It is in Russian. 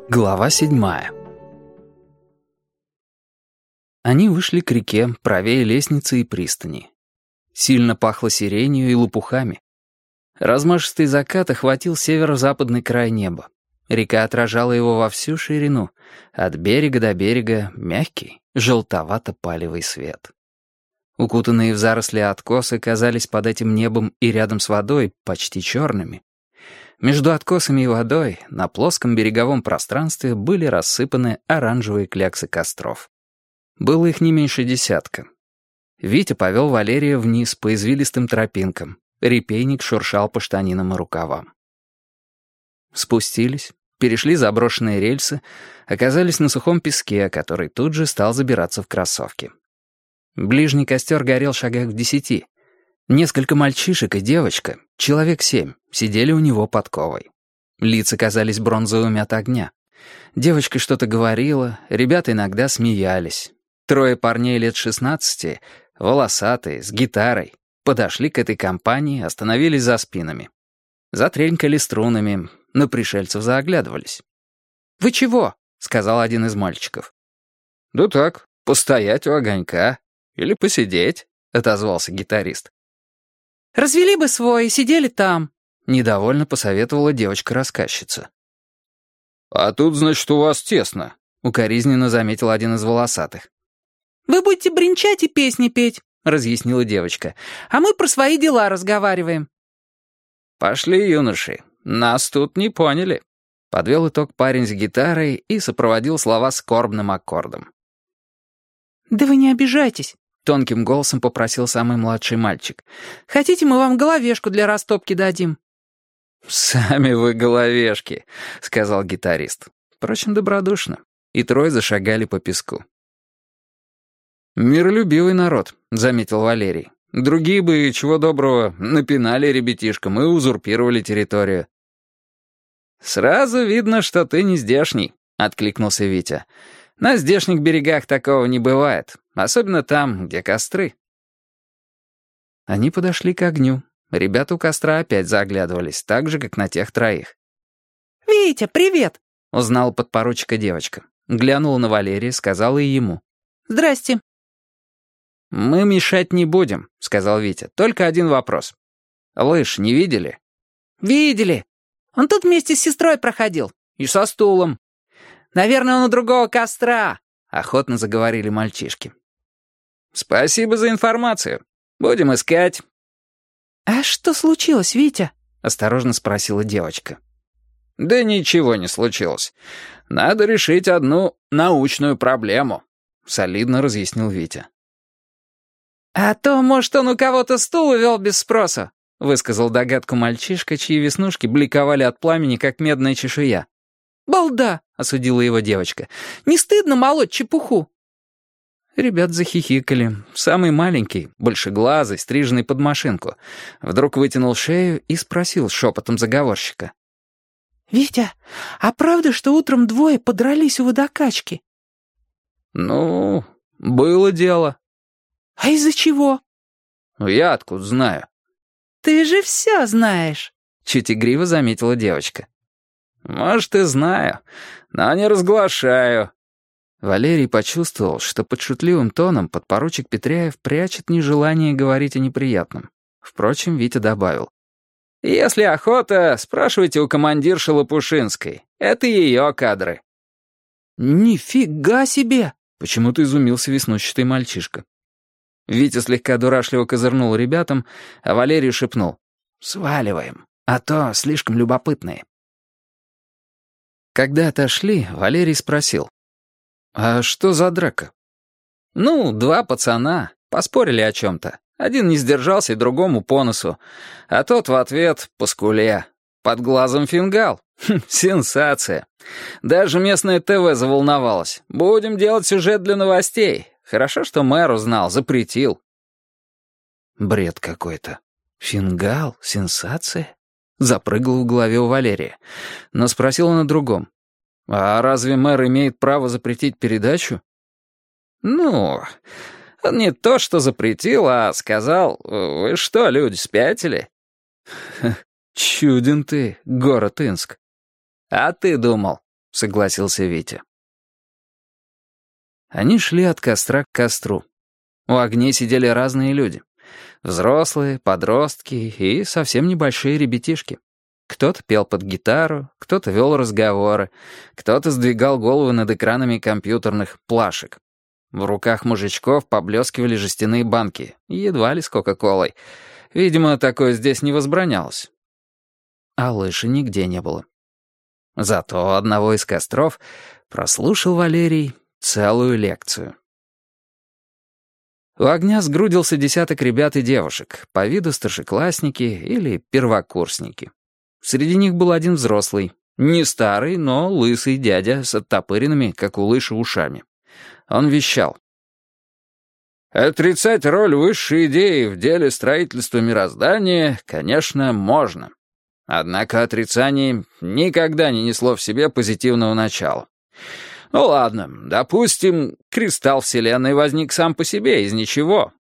Глава 7. Они вышли к реке, правее лестницы и пристани. Сильно пахло сиренью и лопухами. Размашистый закат охватил северо-западный край неба. Река отражала его во всю ширину. От берега до берега мягкий, желтовато-палевый свет. Укутанные в заросли откосы казались под этим небом и рядом с водой почти черными. Между откосами и водой на плоском береговом пространстве были рассыпаны оранжевые кляксы костров. Было их не меньше десятка. Витя повел Валерия вниз по извилистым тропинкам. Репейник шуршал по штанинам и рукавам. Спустились, перешли заброшенные рельсы, оказались на сухом песке, который тут же стал забираться в кроссовки. Ближний костер горел шагах в 10. Несколько мальчишек и девочка, человек 7, сидели у него под ковой. Лица казались бронзовыми от огня. Девочка что-то говорила, ребята иногда смеялись. 3 парней лет 16, волосатые, с гитарой, подошли к этой компании, остановились за спинами. Затренькали струнами, на пришельцев заоглядывались. «Вы чего?» — сказал один из мальчиков. «Да так, постоять у огонька. Или посидеть», — отозвался гитарист. «Развели бы свой и сидели там», — недовольно посоветовала девочка-рассказчица. «А тут, значит, у вас тесно», — укоризненно заметил один из волосатых. «Вы будете бренчать и песни петь», — разъяснила девочка, «а мы про свои дела разговариваем». «Пошли, юноши, нас тут не поняли», — подвел итог парень с гитарой и сопроводил слова скорбным аккордом. «Да вы не обижайтесь», — тонким голосом попросил самый младший мальчик. «Хотите, мы вам головешку для растопки дадим?» «Сами вы головешки», — сказал гитарист. Впрочем, добродушно. И трое зашагали по песку. «Миролюбивый народ», — заметил Валерий. «Другие бы, чего доброго, напинали ребятишкам и узурпировали территорию». «Сразу видно, что ты не здешний», — откликнулся Витя. «На здешних берегах такого не бывает, особенно там, где костры». Они подошли к огню. Ребята у костра опять заглядывались, так же, как на тех троих. «Витя, привет!» — узнала подпоручика девочка. Глянула на Валерия, сказала и ему. «Здрасте». «Мы мешать не будем», — сказал Витя. «Только один вопрос. Лыж не видели?» «Видели. Он тут вместе с сестрой проходил. И со стулом». «Наверное, он у другого костра», — охотно заговорили мальчишки. «Спасибо за информацию. Будем искать». «А что случилось, Витя?» — осторожно спросила девочка. «Да ничего не случилось. Надо решить одну научную проблему», — солидно разъяснил Витя. «А то, может, он у кого-то стул увел без спроса», — высказал догадку мальчишка, чьи веснушки бликовали от пламени, как медная чешуя. «Балда», — осудила его девочка. «Не стыдно молоть чепуху?» Ребят захихикали. Самый маленький, большеглазый, стриженный под машинку, вдруг вытянул шею и спросил шепотом заговорщика. «Витя, а правда, что утром двое подрались у водокачки?» «Ну, было дело». «А из-за чего?» «Я откуда знаю?» «Ты же все знаешь», — чуть игриво заметила девочка. «Может, и знаю, но не разглашаю». Валерий почувствовал, что под шутливым тоном подпоручик Петряев прячет нежелание говорить о неприятном. Впрочем, Витя добавил. «Если охота, спрашивайте у командирши Лопушинской. Это ее кадры». «Нифига себе!» — почему-то изумился веснущатый мальчишка. Витя слегка дурашливо козырнул ребятам, а Валерий шепнул. «Сваливаем, а то слишком любопытные». Когда отошли, Валерий спросил. «А что за драка?» «Ну, 2 пацана поспорили о чем-то. Один не сдержался и другому по носу, а тот в ответ по скуле. Под глазом фингал. Сенсация. Даже местное ТВ заволновалось. Будем делать сюжет для новостей. Хорошо, что мэр узнал, запретил». Бред какой-то. Фингал? Сенсация? Запрыгал в голове у Валерия. Но спросил он о другом. «А разве мэр имеет право запретить передачу?» «Ну, он не то что запретил, а сказал, вы что, люди, спятили?» «Чуден ты, город Инск». «А ты думал?» согласился Витя. Они шли от костра к костру. У огней сидели разные люди. Взрослые, подростки и совсем небольшие ребятишки. Кто-то пел под гитару, кто-то вел разговоры, кто-то сдвигал головы над экранами компьютерных плашек. В руках мужичков поблескивали жестяные банки, едва ли с кока-колой. Видимо, такое здесь не возбранялось. А лыжи нигде не было. Зато одного из костров прослушал Валерий целую лекцию. У огня сгрудился десяток ребят и девушек, по виду старшеклассники или первокурсники. Среди них был один взрослый, не старый, но лысый дядя с оттопыренными, как у лыжи, ушами. Он вещал. «Отрицать роль высшей идеи в деле строительства мироздания, конечно, можно. Однако отрицание никогда не несло в себе позитивного начала. Ну ладно, допустим, кристалл Вселенной возник сам по себе из ничего,